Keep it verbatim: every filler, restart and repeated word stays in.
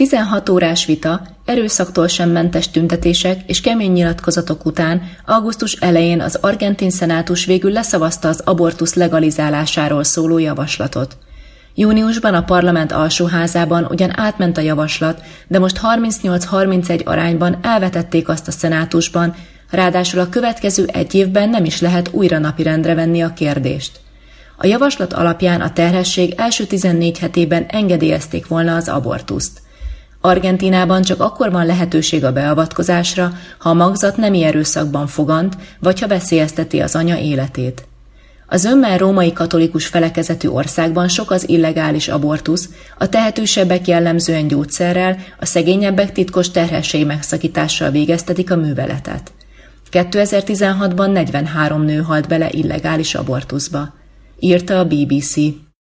tizenhat órás vita, erőszaktól sem mentes tüntetések és kemény nyilatkozatok után augusztus elején az argentin szenátus végül leszavazta az abortusz legalizálásáról szóló javaslatot. Júniusban a parlament alsóházában ugyan átment a javaslat, de most harmincnyolc harmincegy arányban elvetették azt a szenátusban, ráadásul a következő egy évben nem is lehet újra napirendre venni a kérdést. A javaslat alapján a terhesség első tizennégy hetében engedélyezték volna az abortuszt. Argentínában csak akkor van lehetőség a beavatkozásra, ha a magzat nemi erőszakban fogant, vagy ha veszélyezteti az anya életét. A zömmel római katolikus felekezetű országban sok az illegális abortusz, a tehetősebbek jellemzően gyógyszerrel, a szegényebbek titkos terhesség megszakítással végeztetik a műveletet. kétezer-tizenhatban negyvenhárom nő halt bele illegális abortuszba, írta a bé bé cé.